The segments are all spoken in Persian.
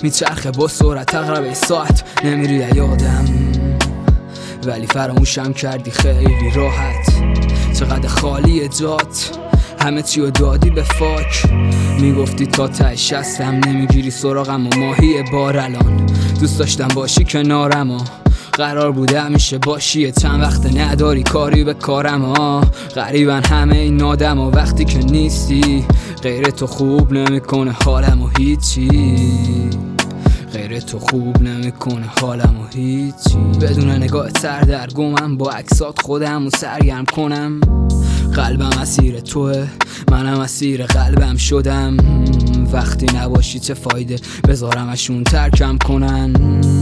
میچرخه با سرعت تقریبا ساعت، نمیری یادم ولی فراموشم کردی خیلی راحت. چقدر خالیه جات، همه چیو دادی به فاک. میگفتی تا تهش هستم، نمیگیری سراغم و ماهی بار. الان دوست داشتم باشی کنارم و قرار بوده همیشه باشی. چند وقت نداری کاری به کارم غریبن همه این آدم و وقتی که نیستی غیر تو خوب نمیکنه حالم و هیچی. غیر تو خوب نمیکنه حالم و هیچی. بدون نگاه سردرگمم با عکسات خودم و سرگرم کنم. قلبم اسیر توه، منم اسیر قلبم شدم. وقتی نباشی چه فایده، بذارمشون ترکم کنن،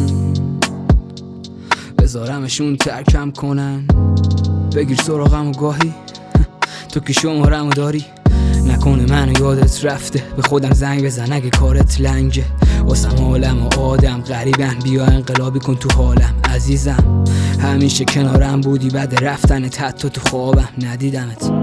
بذارمشون ترکم کنن. بگیر سراغم و گاهی تو که شمارم و داری، نکنه منو یادت رفته. به خودم زنگ بزن اگه کارت لنگه. واسم حالم و آدم غریبن، بیا انقلابی کن تو حالم عزیزم. همیشه کنارم بودی بعد رفتنت، حتی تو خوابم ندیدمت.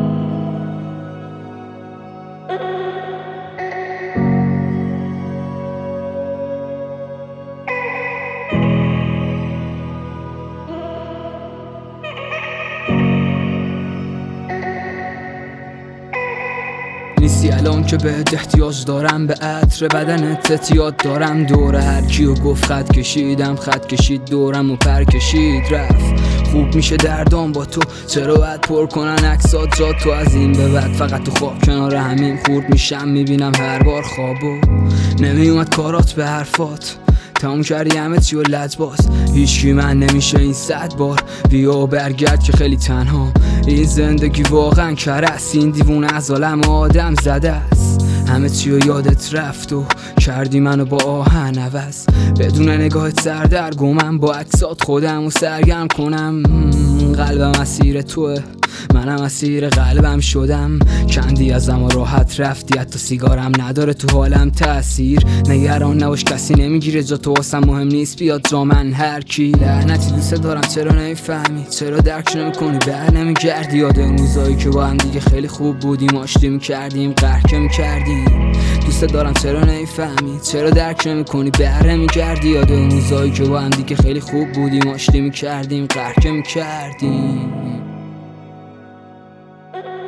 نیستی الان که بهت احتیاج دارم، به عطر بدنت اعتیاد دارم. دور هر کیو گفت خط کشیدم، خط کشید دورم و پر کشید رفت. خوب میشه دردام با تو، چرا باید پر کنن عکسات جا تو؟ از این به بعد فقط تو خواب کنار همین خورد میشم، میبینم هر بار خوابو. نمیومد کارات به حرفات، تموم کردی همه چی و لجباز. هیچکی من نمیشه این 100 بار. بیا برگرد که خیلی تنها، این زندگی واقعا کرست. این دیوونه از عالم آدم زده است، همه چی و یادت رفت و کردی منو با آهن عوض. بدون نگاهت سردرگمم، با عکسات خودم و سرگرم کنم. قلبم اسیر توه، منم اسیر قلبم شدم. کندی ازم و راحت رفتی، حتی سیگارم نداره تو حالم تأثیر. نگران نباش کسی نمیگیره جا تو، واسم مهم نیست بیاد جا من هر کی. لعنتی دوست دارم چرا نمیفهمی، چرا درک نمیکنی بر نمیگردی. یاد اون روزایی که با هم دیگه خیلی خوب بودیم، آشتی میکردیم قهر که میکردیم. دوست دارم چرا نمیفهمی، چرا درک نمیکنی بر نمیگردی. یاد اون روزایی که با هم دیگه خیلی خوب بودیم، آشتی میکردیم قهر که میکردیم.